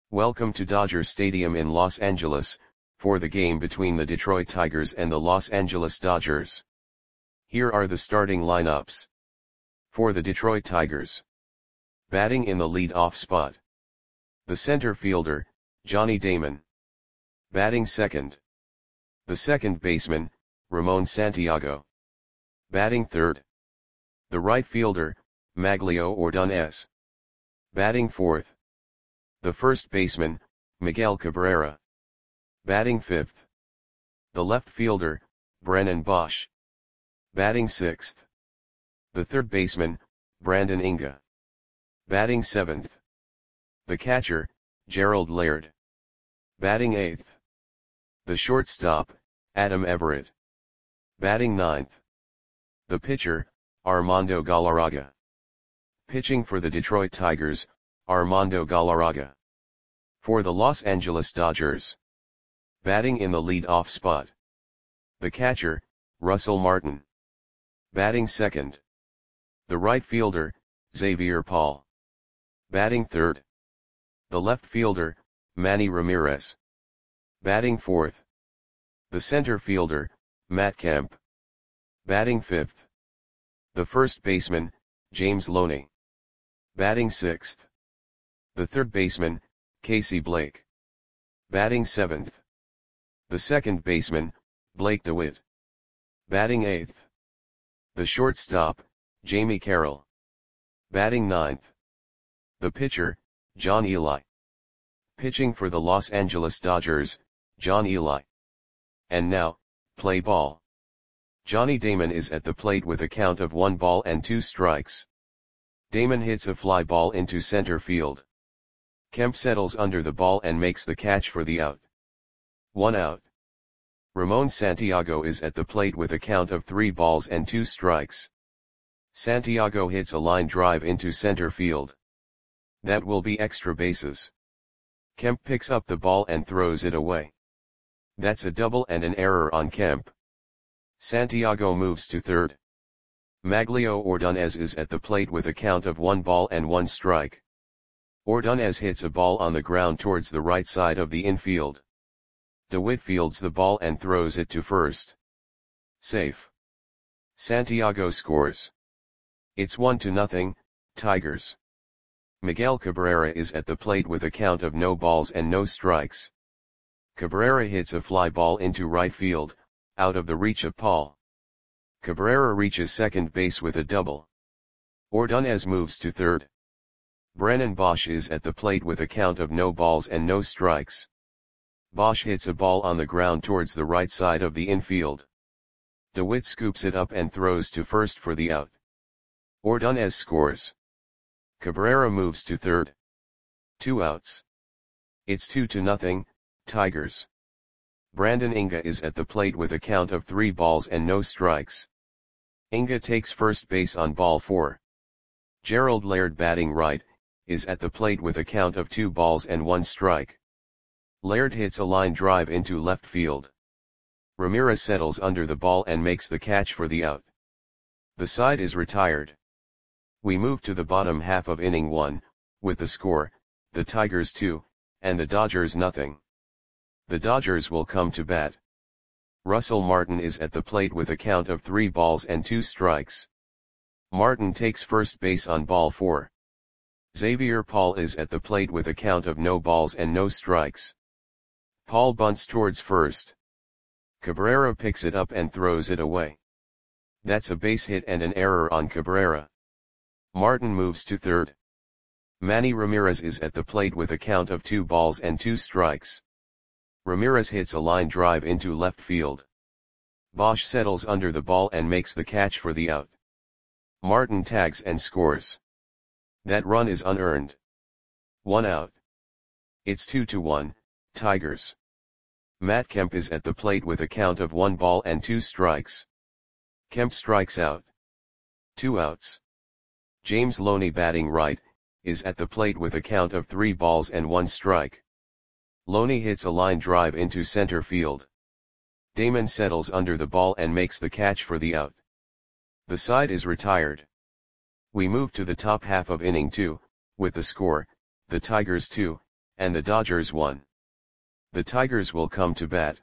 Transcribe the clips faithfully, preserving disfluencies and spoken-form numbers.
Welcome to Dodger Stadium in Los Angeles, for the game between the Detroit Tigers and the Los Angeles Dodgers. Here are the starting lineups. For the Detroit Tigers. Batting in the lead-off spot. The center fielder, Johnny Damon. Batting second. The second baseman, Ramon Santiago. Batting third. The right fielder, Magglio Ordonez. Batting fourth. The first baseman, Miguel Cabrera. Batting fifth. The left fielder, Brennan Boesch. Batting sixth. The third baseman, Brandon Inge. Batting seventh. The catcher, Gerald Laird. Batting eighth. The shortstop, Adam Everett. Batting ninth. The pitcher, Armando Galarraga. Pitching for the Detroit Tigers, Armando Galarraga. For the Los Angeles Dodgers. Batting in the lead-off spot. The catcher, Russell Martin. Batting second. The right fielder, Xavier Paul. Batting third. The left fielder, Manny Ramirez. Batting fourth. The center fielder, Matt Kemp. Batting fifth. The first baseman, James Loney. Batting sixth. The third baseman, Casey Blake. Batting seventh. The second baseman, Blake DeWitt. Batting eighth. The shortstop, Jamie Carroll. Batting ninth. The pitcher, John Ely. Pitching for the Los Angeles Dodgers, John Ely. And now, play ball. Johnny Damon is at the plate with a count of one ball and two strikes. Damon hits a fly ball into center field. Kemp settles under the ball and makes the catch for the out. One out. Ramon Santiago is at the plate with a count of three balls and two strikes. Santiago hits a line drive into center field. That will be extra bases. Kemp picks up the ball and throws it away. That's a double and an error on Kemp. Santiago moves to third. Magglio Ordonez is at the plate with a count of one ball and one strike. Ordonez hits a ball on the ground towards the right side of the infield. DeWitt fields the ball and throws it to first. Safe. Santiago scores. It's one to nothing, Tigers. Miguel Cabrera is at the plate with a count of no balls and no strikes. Cabrera hits a fly ball into right field, out of the reach of Paul. Cabrera reaches second base with a double. Ordonez moves to third. Brennan Boesch is at the plate with a count of no balls and no strikes. Boesch hits a ball on the ground towards the right side of the infield. DeWitt scoops it up and throws to first for the out. Ordonez scores. Cabrera moves to third. Two outs. It's two to nothing, Tigers. Brandon Inge is at the plate with a count of three balls and no strikes. Inge takes first base on ball four. Gerald Laird, batting right, is at the plate with a count of two balls and one strike. Laird hits a line drive into left field. Ramirez settles under the ball and makes the catch for the out. The side is retired. We move to the bottom half of inning one, with the score, the Tigers two, and the Dodgers nothing. The Dodgers will come to bat. Russell Martin is at the plate with a count of three balls and two strikes. Martin takes first base on ball four. Xavier Paul is at the plate with a count of no balls and no strikes. Paul bunts towards first. Cabrera picks it up and throws it away. That's a base hit and an error on Cabrera. Martin moves to third. Manny Ramirez is at the plate with a count of two balls and two strikes. Ramirez hits a line drive into left field. Boesch settles under the ball and makes the catch for the out. Martin tags and scores. That run is unearned. One out. It's two to one, Tigers. Matt Kemp is at the plate with a count of one ball and two strikes. Kemp strikes out. Two outs. James Loney, batting right, is at the plate with a count of three balls and one strike. Loney hits a line drive into center field. Damon settles under the ball and makes the catch for the out. The side is retired. We move to the top half of inning two, with the score, the Tigers two, and the Dodgers one. The Tigers will come to bat.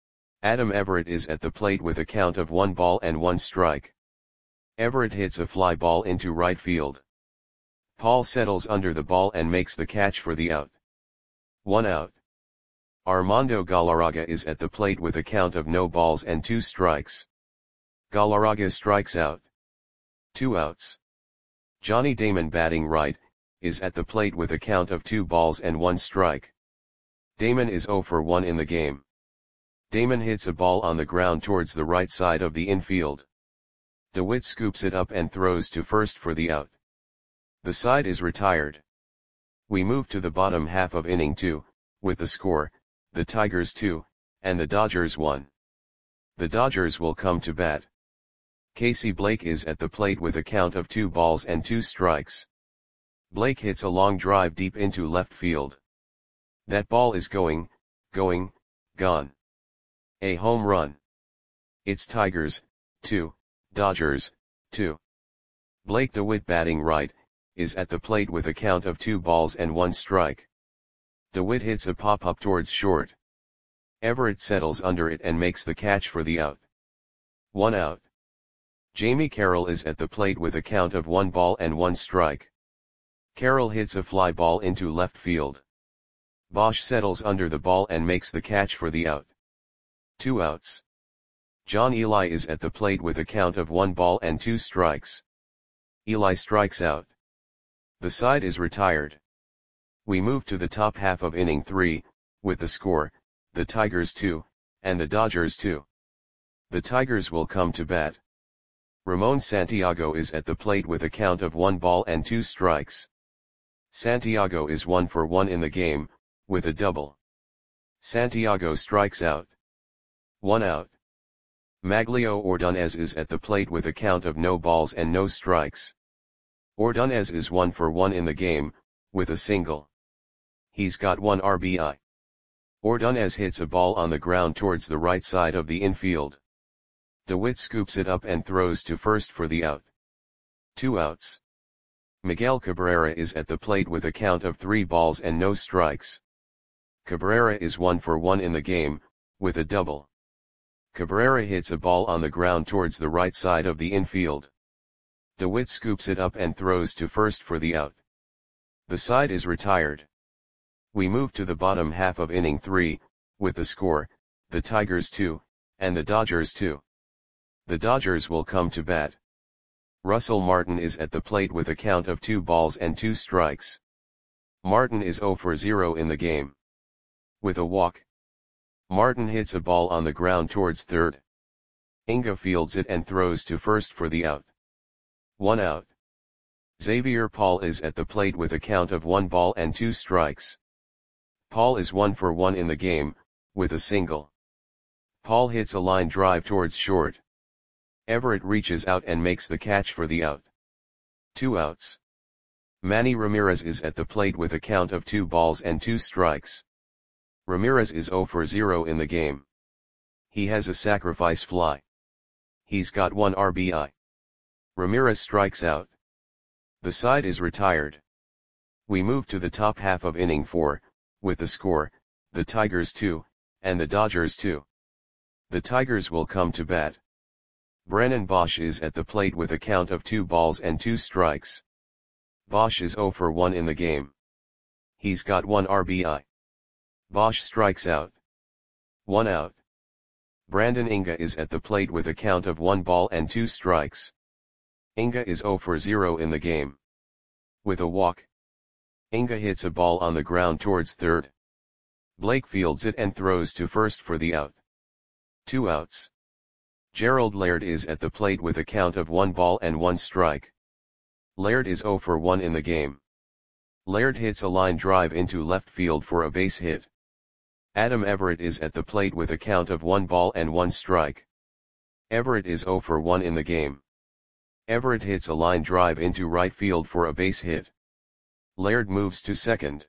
Adam Everett is at the plate with a count of one ball and one strike. Everett hits a fly ball into right field. Paul settles under the ball and makes the catch for the out. One out. Armando Galarraga is at the plate with a count of no balls and two strikes. Galarraga strikes out. Two outs. Johnny Damon, batting right, is at the plate with a count of two balls and one strike. Damon is zero for one in the game. Damon hits a ball on the ground towards the right side of the infield. DeWitt scoops it up and throws to first for the out. The side is retired. We move to the bottom half of inning two, with the score, the Tigers two, and the Dodgers one. The Dodgers will come to bat. Casey Blake is at the plate with a count of two balls and two strikes. Blake hits a long drive deep into left field. That ball is going, going, gone. A home run. It's Tigers, two, Dodgers, two. Blake DeWitt, batting right, is at the plate with a count of two balls and one strike. DeWitt hits a pop-up towards short. Everett settles under it and makes the catch for the out. One out. Jamie Carroll is at the plate with a count of one ball and one strike. Carroll hits a fly ball into left field. Bosch settles under the ball and makes the catch for the out. Two outs. John Eli is at the plate with a count of one ball and two strikes. Eli strikes out. The side is retired. We move to the top half of inning three, with the score, the Tigers two, and the Dodgers two. The Tigers will come to bat. Ramon Santiago is at the plate with a count of one ball and two strikes. Santiago is one for one in the game, with a double. Santiago strikes out. One out. Maglio Ordonez is at the plate with a count of no balls and no strikes. Ordonez is one for one in the game, with a single. He's got one R B I. Ordonez hits a ball on the ground towards the right side of the infield. DeWitt scoops it up and throws to first for the out. Two outs. Miguel Cabrera is at the plate with a count of three balls and no strikes. Cabrera is one for one in the game, with a double. Cabrera hits a ball on the ground towards the right side of the infield. DeWitt scoops it up and throws to first for the out. The side is retired. We move to the bottom half of inning three, with the score, the Tigers two, and the Dodgers two. The Dodgers will come to bat. Russell Martin is at the plate with a count of two balls and two strikes. Martin is zero for zero in the game. With a walk. Martin hits a ball on the ground towards third. Inga fields it and throws to first for the out. One out. Xavier Paul is at the plate with a count of one ball and two strikes. Paul is one for one in the game, with a single. Paul hits a line drive towards short. Everett reaches out and makes the catch for the out. Two outs. Manny Ramirez is at the plate with a count of two balls and two strikes. Ramirez is zero for zero in the game. He has a sacrifice fly. He's got one R B I. Ramirez strikes out. The side is retired. We move to the top half of inning four, with the score, the Tigers two, and the Dodgers two. The Tigers will come to bat. Brennan Bosch is at the plate with a count of two balls and two strikes. Bosch is zero for one in the game. He's got one R B I. Bosch strikes out. One out. Brandon Inga is at the plate with a count of one ball and two strikes. Inga is zero for zero in the game. With a walk. Inga hits a ball on the ground towards third. Blake fields it and throws to first for the out. Two outs. Gerald Laird is at the plate with a count of one ball and one strike. Laird is zero for one in the game. Laird hits a line drive into left field for a base hit. Adam Everett is at the plate with a count of one ball and one strike. Everett is zero for one in the game. Everett hits a line drive into right field for a base hit. Laird moves to second.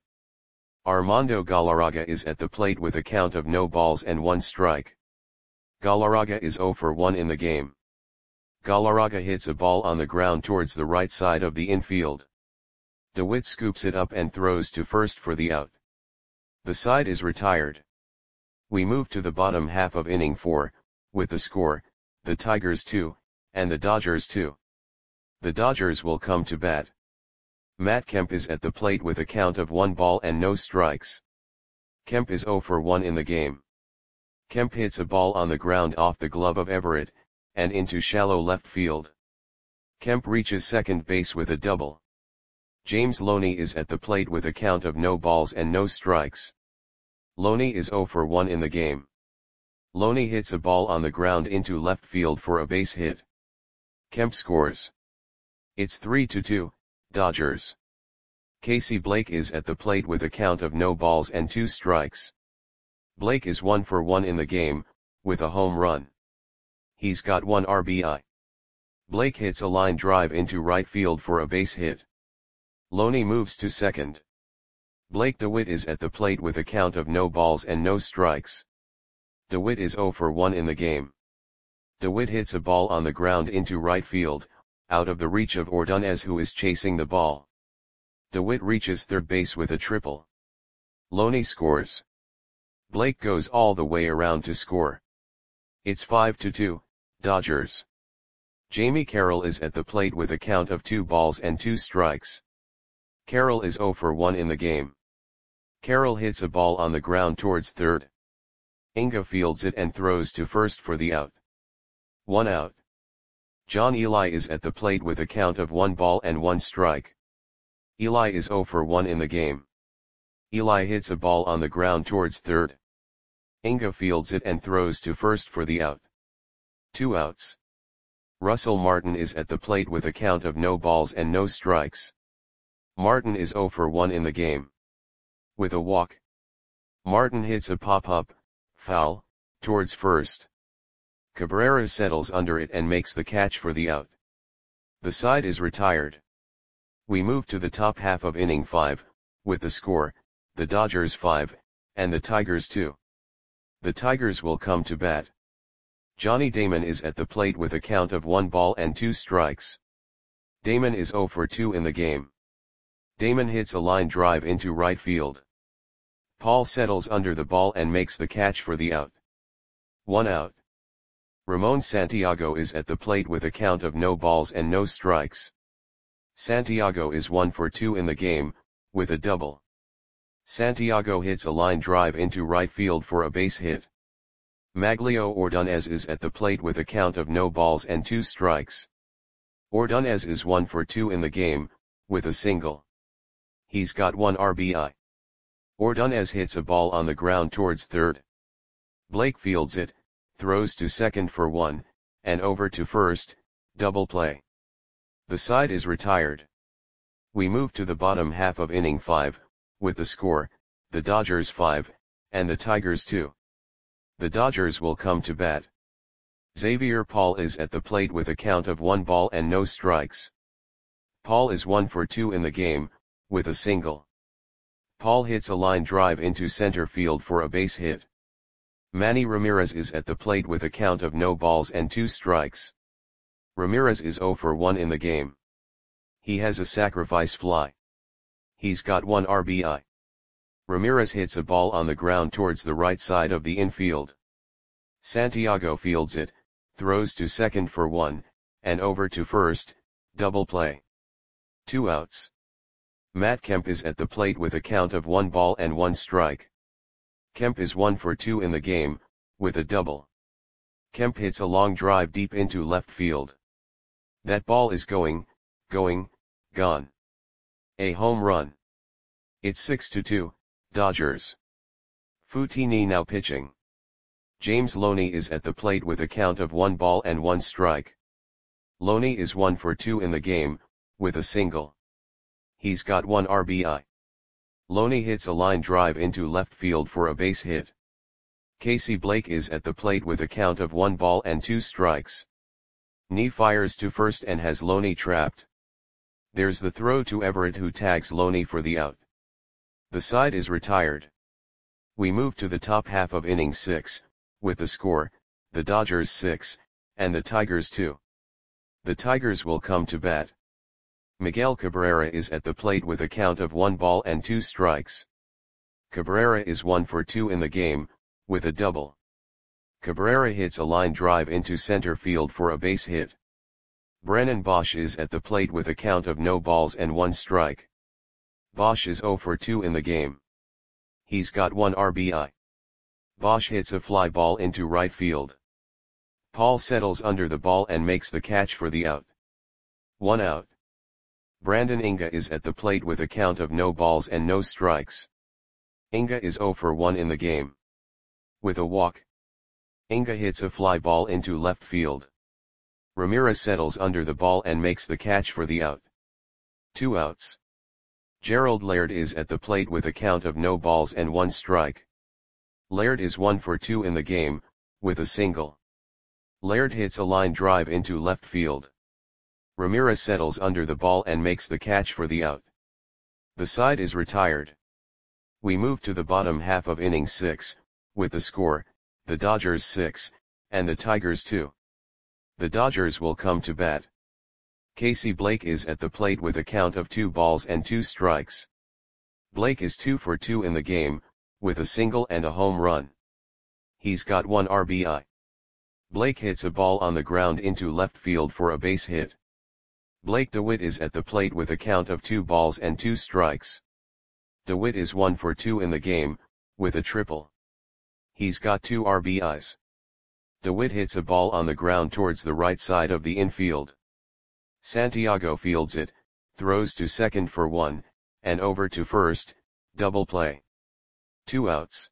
Armando Galarraga is at the plate with a count of no balls and one strike. Galarraga is zero for one in the game. Galarraga hits a ball on the ground towards the right side of the infield. DeWitt scoops it up and throws to first for the out. The side is retired. We move to the bottom half of inning four, with the score, the Tigers two, and the Dodgers two. The Dodgers will come to bat. Matt Kemp is at the plate with a count of one ball and no strikes. Kemp is oh for one in the game. Kemp hits a ball on the ground off the glove of Everett, and into shallow left field. Kemp reaches second base with a double. James Loney is at the plate with a count of no balls and no strikes. Loney is oh for one in the game. Loney hits a ball on the ground into left field for a base hit. Kemp scores. It's three to two, Dodgers. Casey Blake is at the plate with a count of no balls and two strikes. Blake is one for one in the game, with a home run. He's got one R B I. Blake hits a line drive into right field for a base hit. Loney moves to second. Blake DeWitt is at the plate with a count of no balls and no strikes. DeWitt is oh for one in the game. DeWitt hits a ball on the ground into right field, out of the reach of Ordonez, who is chasing the ball. DeWitt reaches third base with a triple. Loney scores. Blake goes all the way around to score. It's five to two, Dodgers. Jamie Carroll is at the plate with a count of two balls and two strikes. Carroll is oh for one in the game. Carroll hits a ball on the ground towards third. Inga fields it and throws to first for the out. One out. John Eli is at the plate with a count of one ball and one strike. Eli is oh for one in the game. Eli hits a ball on the ground towards third. Inga fields it and throws to first for the out. Two outs. Russell Martin is at the plate with a count of no balls and no strikes. Martin is oh for one in the game. With a walk. Martin hits a pop-up, foul, towards first. Cabrera settles under it and makes the catch for the out. The side is retired. We move to the top half of inning five, with the score, the Dodgers five, and the Tigers two. The Tigers will come to bat. Johnny Damon is at the plate with a count of one ball and two strikes. Damon is oh for two in the game. Damon hits a line drive into right field. Paul settles under the ball and makes the catch for the out. One out. Ramon Santiago is at the plate with a count of no balls and no strikes. Santiago is one for two in the game, with a double. Santiago hits a line drive into right field for a base hit. Maglio Ordonez is at the plate with a count of no balls and two strikes. Ordonez is one for two in the game, with a single. He's got one R B I. Ordonez hits a ball on the ground towards third. Blake fields it, throws to second for one, and over to first, double play. The side is retired. We move to the bottom half of inning five, with the score, the Dodgers five, and the Tigers two. The Dodgers will come to bat. Xavier Paul is at the plate with a count of one ball and no strikes. Paul is one for two in the game, with a single. Paul hits a line drive into center field for a base hit. Manny Ramirez is at the plate with a count of no balls and two strikes. Ramirez is oh for one in the game. He has a sacrifice fly. He's got one R B I. Ramirez hits a ball on the ground towards the right side of the infield. Santiago fields it, throws to second for one, and over to first, double play. Two outs. Matt Kemp is at the plate with a count of one ball and one strike. Kemp is one for two in the game, with a double. Kemp hits a long drive deep into left field. That ball is going, going, gone. A home run. It's six to two, Dodgers. Futini now pitching. James Loney is at the plate with a count of one ball and one strike. Loney is one for two in the game, with a single. He's got one R B I. Loney hits a line drive into left field for a base hit. Casey Blake is at the plate with a count of one ball and two strikes. Knee fires to first and has Loney trapped. There's the throw to Everett, who tags Loney for the out. The side is retired. We move to the top half of inning six, with the score, the Dodgers six, and the Tigers two. The Tigers will come to bat. Miguel Cabrera is at the plate with a count of one ball and two strikes. Cabrera is one for two in the game, with a double. Cabrera hits a line drive into center field for a base hit. Brennan Bosch is at the plate with a count of no balls and one strike. Bosch is zero for two in the game. He's got one R B I. Bosch hits a fly ball into right field. Paul settles under the ball and makes the catch for the out. One out. Brandon Inga is at the plate with a count of no balls and no strikes. Inga is zero for one in the game. With a walk, Inga hits a fly ball into left field. Ramirez settles under the ball and makes the catch for the out. Two outs. Gerald Laird is at the plate with a count of no balls and one strike. Laird is one for two in the game, with a single. Laird hits a line drive into left field. Ramirez settles under the ball and makes the catch for the out. The side is retired. We move to the bottom half of inning six, with the score, the Dodgers six, and the Tigers two. The Dodgers will come to bat. Casey Blake is at the plate with a count of two balls and two strikes. Blake is two for two in the game, with a single and a home run. He's got one R B I. Blake hits a ball on the ground into left field for a base hit. Blake DeWitt is at the plate with a count of two balls and two strikes. DeWitt is one for two in the game, with a triple. He's got two R B Is. DeWitt hits a ball on the ground towards the right side of the infield. Santiago fields it, throws to second for one, and over to first, double play. Two outs.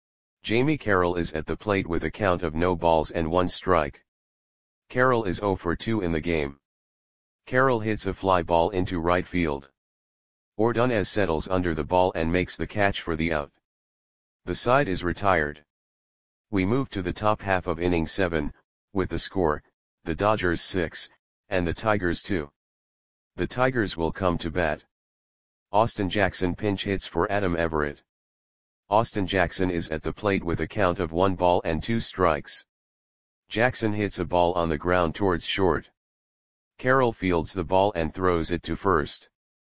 Jamie Carroll is at the plate with a count of no balls and one strike. Carroll is zero for two in the game. Carroll hits a fly ball into right field. Ordonez settles under the ball and makes the catch for the out. The side is retired. We move to the top half of inning seven, with the score, the Dodgers six, and the Tigers two. The Tigers will come to bat. Austin Jackson pinch hits for Adam Everett. Austin Jackson is at the plate with a count of one ball and two strikes. Jackson hits a ball on the ground towards short. Carroll fields the ball and throws it to first.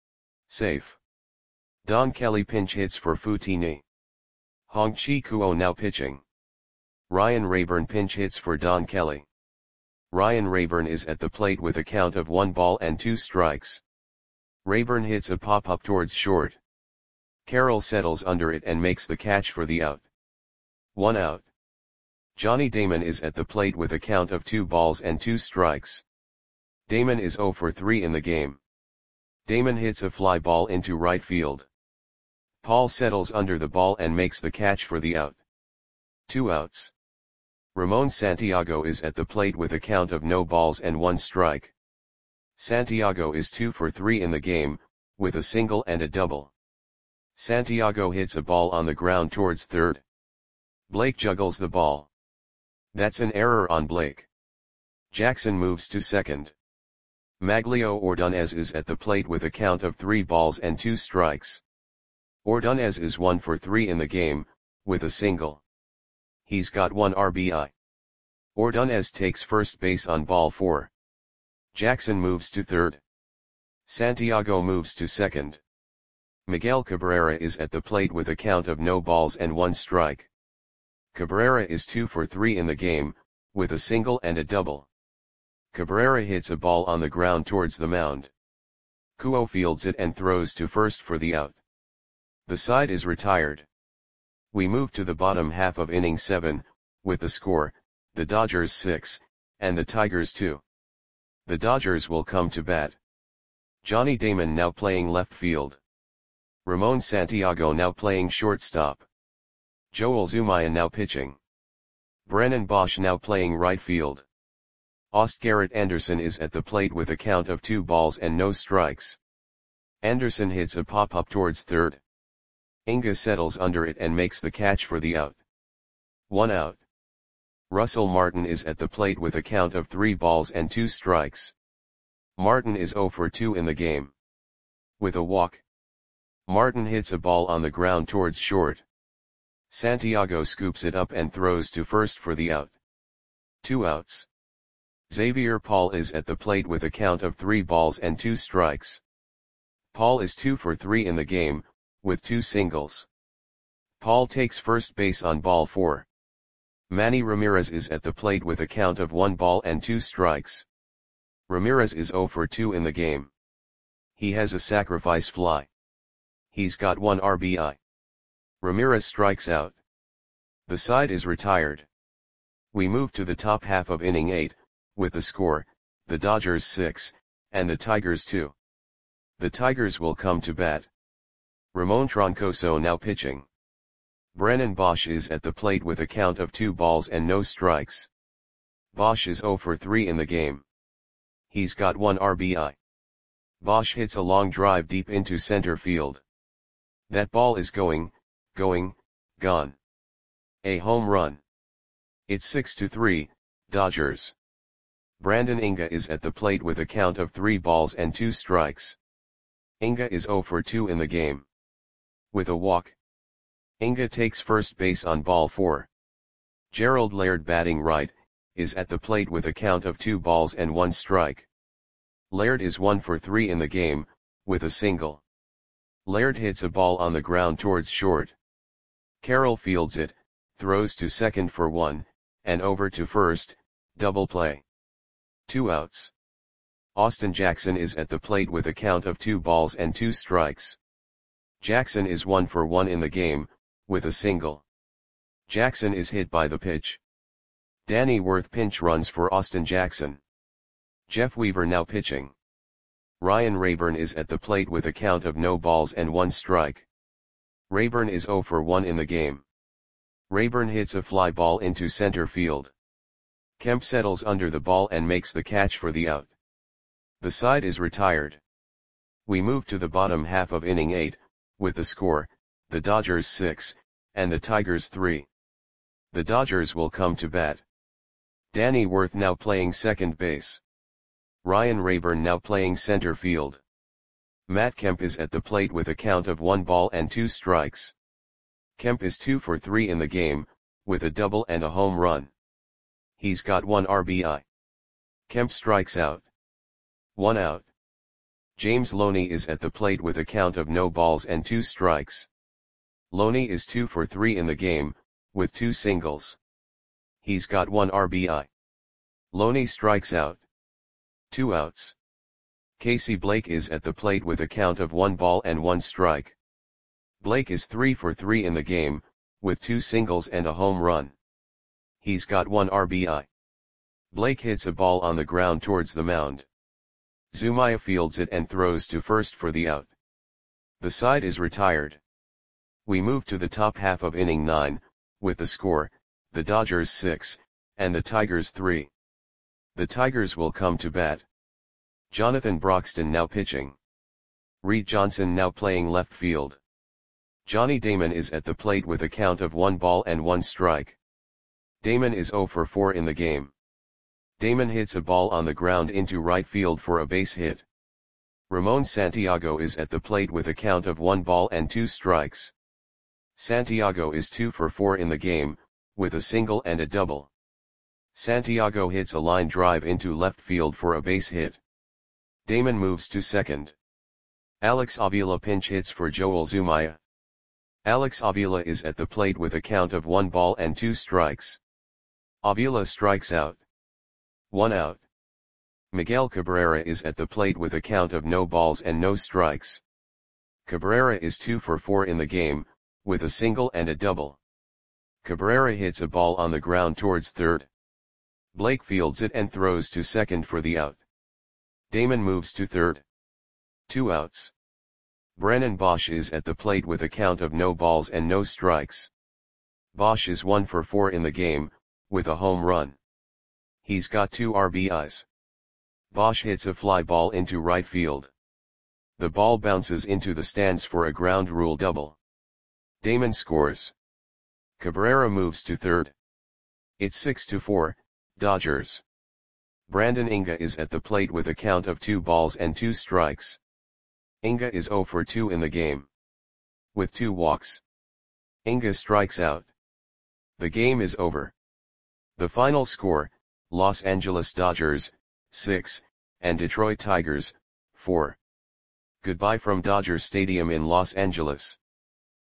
Safe. Don Kelly pinch hits for Futini. Hong-Chi Kuo now pitching. Ryan Rayburn pinch hits for Don Kelly. Ryan Rayburn is at the plate with a count of one ball and two strikes. Rayburn hits a pop-up towards short. Carroll settles under it and makes the catch for the out. One out. Johnny Damon is at the plate with a count of two balls and two strikes. Damon is zero for three in the game. Damon hits a fly ball into right field. Paul settles under the ball and makes the catch for the out. Two outs. Ramon Santiago is at the plate with a count of no balls and one strike. Santiago is two for three in the game, with a single and a double. Santiago hits a ball on the ground towards third. Blake juggles the ball. That's an error on Blake. Jackson moves to second. Maglio Ordonez is at the plate with a count of three balls and two strikes. Ordonez is one for three in the game, with a single. He's got one R B I. Ordonez takes first base on ball four. Jackson moves to third. Santiago moves to second. Miguel Cabrera is at the plate with a count of no balls and one strike. Cabrera is two for three in the game, with a single and a double. Cabrera hits a ball on the ground towards the mound. Kuo fields it and throws to first for the out. The side is retired. We move to the bottom half of inning seven, with the score, the Dodgers six, and the Tigers two. The Dodgers will come to bat. Johnny Damon now playing left field. Ramon Santiago now playing shortstop. Joel Zumaya now pitching. Brennan Bosch now playing right field. Oscar Anderson is at the plate with a count of two balls and no strikes. Anderson hits a pop-up towards third. Inga settles under it and makes the catch for the out. One out. Russell Martin is at the plate with a count of three balls and two strikes. Martin is zero for two in the game. With a walk, Martin hits a ball on the ground towards short. Santiago scoops it up and throws to first for the out. Two outs. Xavier Paul is at the plate with a count of three balls and two strikes. Paul is two for three in the game, with two singles. Paul takes first base on ball four. Manny Ramirez is at the plate with a count of one ball and two strikes. Ramirez is zero for two in the game. He has a sacrifice fly. He's got one R B I. Ramirez strikes out. The side is retired. We move to the top half of inning eight, with the score, the Dodgers six, and the Tigers two. The Tigers will come to bat. Ramon Troncoso now pitching. Brennan Bosch is at the plate with a count of two balls and no strikes. Bosch is zero for three in the game. He's got one R B I. Bosch hits a long drive deep into center field. That ball is going, going, gone. A home run. It's six to three, Dodgers. Brandon Inga is at the plate with a count of three balls and two strikes. Inga is zero for two in the game. With a walk. Inga takes first base on ball four. Gerald Laird, batting right, is at the plate with a count of two balls and one strike. Laird is one for three in the game, with a single. Laird hits a ball on the ground towards short. Carroll fields it, throws to second for one, and over to first, double play. Two outs. Austin Jackson is at the plate with a count of two balls and two strikes. Jackson is one for one in the game, with a single. Jackson is hit by the pitch. Danny Worth pinch runs for Austin Jackson. Jeff Weaver now pitching. Ryan Rayburn is at the plate with a count of no balls and one strike. Rayburn is zero for one in the game. Rayburn hits a fly ball into center field. Kemp settles under the ball and makes the catch for the out. The side is retired. We move to the bottom half of inning eight, with the score, the Dodgers six, and the Tigers three. The Dodgers will come to bat. Danny Worth now playing second base. Ryan Rayburn now playing center field. Matt Kemp is at the plate with a count of one ball and two strikes. Kemp is two for three in the game, with a double and a home run. He's got one R B I. Kemp strikes out. One out. James Loney is at the plate with a count of no balls and two strikes. Loney is two for three in the game, with two singles. He's got one R B I. Loney strikes out. Two outs. Casey Blake is at the plate with a count of one ball and one strike. Blake is three for three in the game, with two singles and a home run. He's got one R B I. Blake hits a ball on the ground towards the mound. Zumaya fields it and throws to first for the out. The side is retired. We move to the top half of inning nine, with the score, the Dodgers six, and the Tigers three. The Tigers will come to bat. Jonathan Broxton now pitching. Reed Johnson now playing left field. Johnny Damon is at the plate with a count of one ball and one strike. Damon is zero for four in the game. Damon hits a ball on the ground into right field for a base hit. Ramon Santiago is at the plate with a count of one ball and two strikes. Santiago is two for four in the game, with a single and a double. Santiago hits a line drive into left field for a base hit. Damon moves to second. Alex Avila pinch hits for Joel Zumaya. Alex Avila is at the plate with a count of one ball and two strikes. Avila strikes out. One out. Miguel Cabrera is at the plate with a count of no balls and no strikes. Cabrera is two for four in the game, with a single and a double. Cabrera hits a ball on the ground towards third. Blake fields it and throws to second for the out. Damon moves to third. Two outs. Brennan Bosch is at the plate with a count of no balls and no strikes. Bosch is one for four in the game, with a home run. He's got two R B Is. Bosch hits a fly ball into right field. The ball bounces into the stands for a ground rule double. Damon scores. Cabrera moves to third. It's six to four, Dodgers. Brandon Inga is at the plate with a count of two balls and two strikes. Inga is zero for two in the game. With two walks. Inga strikes out. The game is over. The final score, Los Angeles Dodgers, six, and Detroit Tigers, four. Goodbye from Dodger Stadium in Los Angeles.